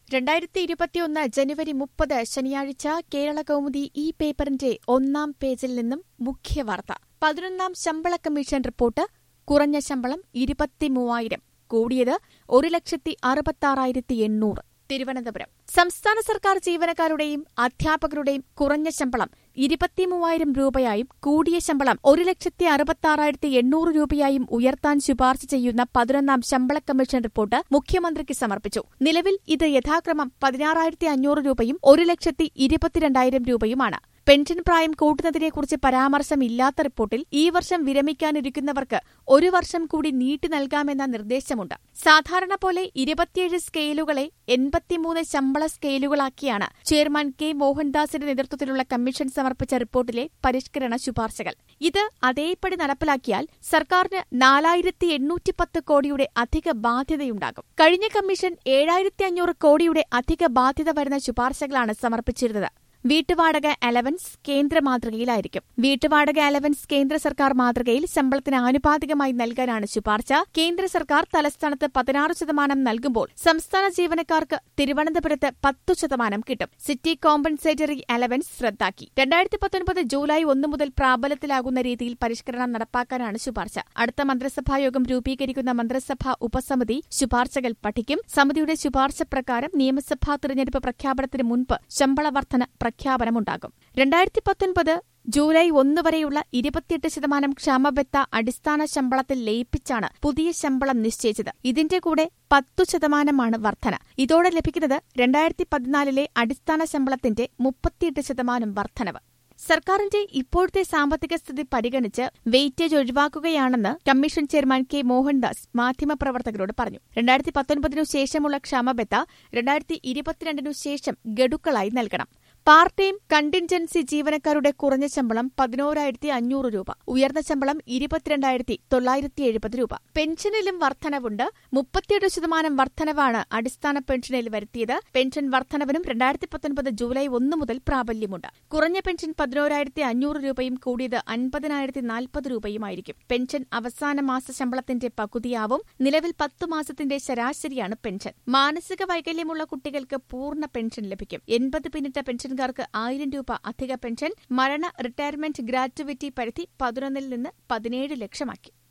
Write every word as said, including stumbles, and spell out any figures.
രണ്ടായിരത്തി ഇരുപത്തിയൊന്ന് ജനുവരി മുപ്പത് ശനിയാഴ്ച കേരള കൗമുദി ഈ പേപ്പറിന്റെ ഒന്നാം പേജിൽ നിന്നും മുഖ്യവാർത്ത. പതിനൊന്നാം ശമ്പള കമ്മീഷൻ റിപ്പോർട്ട്. കുറഞ്ഞ ശമ്പളം ഇരുപത്തിമൂവായിരം, കൂടിയത് ഒരു ലക്ഷത്തി അറുപത്താറായിരത്തി എണ്ണൂറ്. തിരുവനന്തപുരം. സംസ്ഥാന സർക്കാർ ജീവനക്കാരുടെയും അധ്യാപകരുടെയും കുറഞ്ഞ ശമ്പളം ഇരുപത്തിമൂവായിരം രൂപയായും കൂടിയ ശമ്പളം ഒരു ലക്ഷത്തി അറുപത്താറായിരത്തി എണ്ണൂറ് രൂപയായും ഉയർത്താൻ ശുപാർശ ചെയ്യുന്ന പതിനൊന്നാം ശമ്പള കമ്മീഷൻ റിപ്പോർട്ട് മുഖ്യമന്ത്രിക്ക് സമർപ്പിച്ചു. നിലവിൽ ഇത് യഥാക്രമം പതിനാറായിരത്തി അഞ്ഞൂറ് രൂപയും ഒരു ലക്ഷത്തി ഇരുപത്തിരണ്ടായിരം രൂപയുമാണ്. പെൻഷൻ പ്രായം കൂട്ടുന്നതിനെക്കുറിച്ച് പരാമർശമില്ലാത്ത റിപ്പോർട്ടിൽ ഈ വർഷം വിരമിക്കാനിരിക്കുന്നവർക്ക് ഒരു വർഷം കൂടി നീട്ടി നൽകാമെന്ന നിർദ്ദേശമുണ്ട്. സാധാരണ പോലെ ഇരുപത്തിയേഴ് സ്കെയിലുകളെ എൺപത്തിമൂന്ന് ശമ്പള സ്കെയിലുകളാക്കിയാണ് ചെയർമാൻ കെ മോഹൻദാസിന്റെ നേതൃത്വത്തിലുള്ള കമ്മീഷൻ സമർപ്പിച്ച റിപ്പോർട്ടിലെ പരിഷ്കരണ ശുപാർശകൾ. ഇത് അതേപടി നടപ്പിലാക്കിയാൽ സർക്കാരിന് നാലായിരത്തി എണ്ണൂറ്റി പത്ത് കോടിയുടെ അധിക ബാധ്യതയുണ്ടാകും. കഴിഞ്ഞ കമ്മീഷൻ ഏഴായിരത്തി അഞ്ഞൂറ് കോടിയുടെ അധിക ബാധ്യത വരുന്ന ശുപാർശകളാണ് സമർപ്പിച്ചിരുന്നത്. വീട്ടുവാടക അലവൻസ് കേന്ദ്ര മാതൃകയിലായിരിക്കും. വീട്ടുവാടക അലവൻസ് കേന്ദ്ര സർക്കാർ മാതൃകയിൽ ശമ്പളത്തിന് ആനുപാതികമായി നൽകാനാണ് ശുപാർശ. കേന്ദ്ര സർക്കാർ തലസ്ഥാനത്ത് പതിനാറ് ശതമാനം നൽകുമ്പോൾ സംസ്ഥാന ജീവനക്കാർക്ക് തിരുവനന്തപുരത്ത് പത്തു ശതമാനം കിട്ടും. സിറ്റി കോമ്പൻസേറ്ററി അലവൻസ് റദ്ദാക്കി. രണ്ടായിരത്തി പത്തൊൻപത് ജൂലൈ ഒന്ന് മുതൽ പ്രാബല്യത്തിലാകുന്ന രീതിയിൽ പരിഷ്കരണം നടപ്പാക്കാനാണ് ശുപാർശ. അടുത്ത മന്ത്രിസഭായോഗം രൂപീകരിക്കുന്ന മന്ത്രിസഭാ ഉപസമിതി ശുപാർശകൾ പഠിക്കും. സമിതിയുടെ ശുപാർശ പ്രകാരം നിയമസഭാ തിരഞ്ഞെടുപ്പ് പ്രഖ്യാപനത്തിന് മുൻപ് ശമ്പള വർധന പ്രഖ്യാപനമുണ്ടാകും. രണ്ടായിരത്തി പത്തൊൻപത് ജൂലൈ ഒന്ന് വരെയുള്ള ഇരുപത്തിയെട്ട് ശതമാനം ക്ഷാമബത്ത അടിസ്ഥാന ശമ്പളത്തിൽ ലയിപ്പിച്ചാണ് പുതിയ ശമ്പളം നിശ്ചയിച്ചത്. ഇതിന്റെ കൂടെ പത്തു ശതമാനമാണ് വർധന. ഇതോടെ ലഭിക്കുന്നത് രണ്ടായിരത്തി പതിനാലിലെ അടിസ്ഥാന ശമ്പളത്തിന്റെ മുപ്പത്തിയെട്ട് ശതമാനം വർധനവ്. സർക്കാരിന്റെ ഇപ്പോഴത്തെ സാമ്പത്തിക സ്ഥിതി പരിഗണിച്ച് വെയിറ്റേജ് ഒഴിവാക്കുകയാണെന്ന് കമ്മീഷൻ ചെയർമാൻ കെ മോഹൻദാസ് മാധ്യമപ്രവർത്തകരോട് പറഞ്ഞു. രണ്ടായിരത്തി പത്തൊൻപതിനു ശേഷമുള്ള ക്ഷാമബത്ത രണ്ടായിരത്തി ഇരുപത്തിരണ്ടിനു ശേഷം ഗഡുക്കളായി നൽകണം. പാർട്ട് ടൈം കണ്ടിൻജൻസി ജീവനക്കാരുടെ കുറഞ്ഞ ശമ്പളം പതിനോരായിരത്തി അഞ്ഞൂറ് രൂപ, ഉയർന്ന ശമ്പളം ഇരുപത്തിരണ്ടായിരത്തി തൊള്ളായിരത്തി എഴുപത് രൂപ. പെൻഷനിലും വർധനവുണ്ട്. മുപ്പത്തിയെട്ട് ശതമാനം വർധനവാണ് അടിസ്ഥാന പെൻഷനിൽ വരുത്തിയത്. പെൻഷൻ വർധനവിനും രണ്ടായിരത്തി പത്തൊൻപത് ജൂലൈ ഒന്ന് മുതൽ പ്രാബല്യമുണ്ട്. കുറഞ്ഞ പെൻഷൻ പതിനോരായിരത്തി അഞ്ഞൂറ് രൂപയും കൂടിയത് അൻപതിനായിരത്തി നാൽപ്പത് രൂപയുമായിരിക്കും. പെൻഷൻ അവസാന മാസ ശമ്പളത്തിന്റെ പകുതിയാവും. നിലവിൽ പത്തു മാസത്തിന്റെ ശരാശരിയാണ് പെൻഷൻ. മാനസിക വൈകല്യമുള്ള കുട്ടികൾക്ക് പൂർണ്ണ പെൻഷൻ ലഭിക്കും. എൺപത് പിന്നിട്ട പെൻഷൻ ക്കാർക്ക് ആയിരം രൂപ അധിക പെൻഷൻ. മരണ റിട്ടയർമെന്റ് ഗ്രാറ്റുവിറ്റി പരിധി പതിനൊന്നിൽ നിന്ന് പതിനേഴ് ലക്ഷമാക്കി.